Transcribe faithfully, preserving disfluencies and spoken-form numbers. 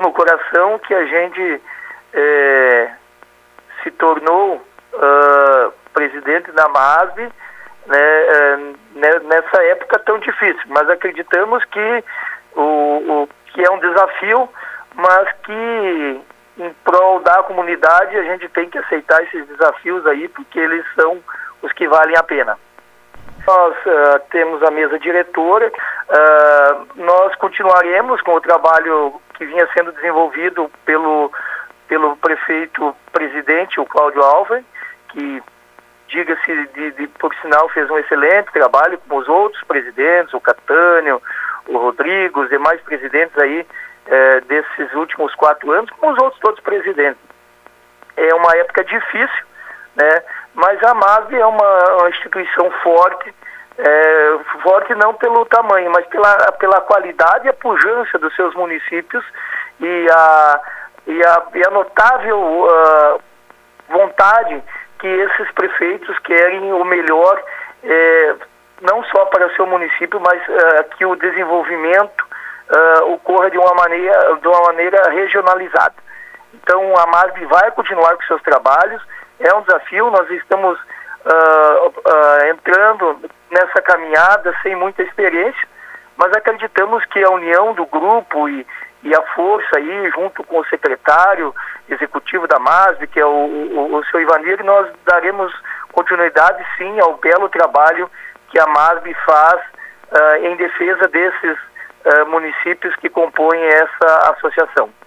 no coração que a gente é, se tornou uh, presidente da MASB, né, é, nessa época tão difícil, mas acreditamos que, o, o, que é um desafio, mas que em prol da comunidade a gente tem que aceitar esses desafios aí, porque eles são os que valem a pena. Nós uh, temos a mesa diretora, uh, nós continuaremos com o trabalho que vinha sendo desenvolvido pelo, pelo prefeito presidente, o Cláudio Alves, que, diga-se de, de, por sinal, fez um excelente trabalho com os outros presidentes, o Catânio, o Rodrigo, os demais presidentes aí eh, desses últimos quatro anos, como os outros todos presidentes. É uma época difícil, né? Mas a MASB é uma, uma instituição forte, é, forte não pelo tamanho, mas pela, pela qualidade e a pujança dos seus municípios e a, e a, e a notável uh, vontade que esses prefeitos querem o melhor, é, não só para o seu município, mas uh, que o desenvolvimento uh, ocorra de uma maneira, de uma maneira regionalizada. Então a MASB vai continuar com seus trabalhos. É um desafio, nós estamos uh, uh, entrando nessa caminhada sem muita experiência, mas acreditamos que a união do grupo e, e a força aí, junto com o secretário executivo da MASB, que é o, o, o seu Ivanir, nós daremos continuidade sim ao belo trabalho que a MASB faz uh, em defesa desses uh, municípios que compõem essa associação.